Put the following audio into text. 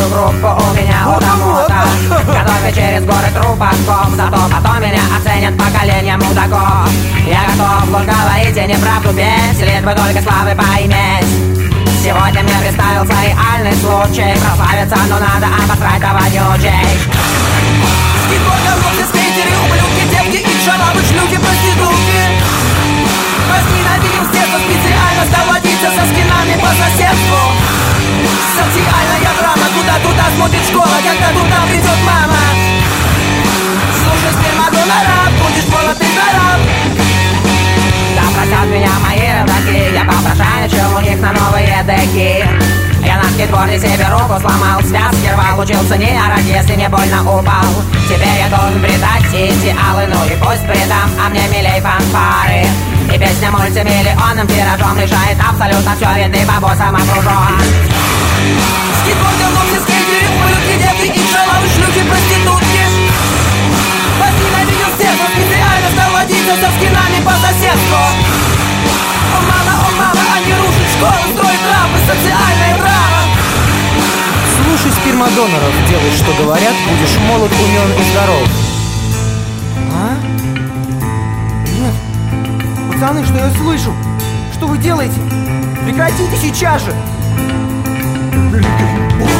группу у меня локомота, который через горы трупаков, зато потом меня оценят поколение мудаков. Я готов ложь говорить и неправду петь, лишь бы только славы поиметь. Сегодня мне представился реальный случай прославиться, но надо обосрать до вонючей. Скейтбордер, лодки, скейтеры, ублюдки, девки и шалавы, шлюхи, проститутки. Возненавидим всех, кто специально стал водиться со скинами по соседству. Социальная драма, куда туда смотрит школа, когда туда придет мама. Слушай, спермагона раб, будешь молотый за раб. Да простят меня мои родаки, я попрошайничал у них на новые деки. Я на скейтборде себе руку сломал, связки рвал, учился не орать, если не больно упал. Теперь я должен бритать идеалы, ну и пусть придам, а мне милей фанфары. И песня мультимиллионным тиражом решает абсолютно все, ведь ты по боссам окружен. Скейтбордер, лодки, скейтеры, ублюдки, девки и шалавы, шлюхи, проститутки. Возненавидел всех, кто специально стал водиться со скинами по соседству. О мама, они рушат школу, строят рампы, социальная драма. Слушай спермодоноров, делай, что говорят, будешь молод, умен и здоров. А? Нет. Пацаны, что я слышу? Что вы делаете? Прекратите сейчас же!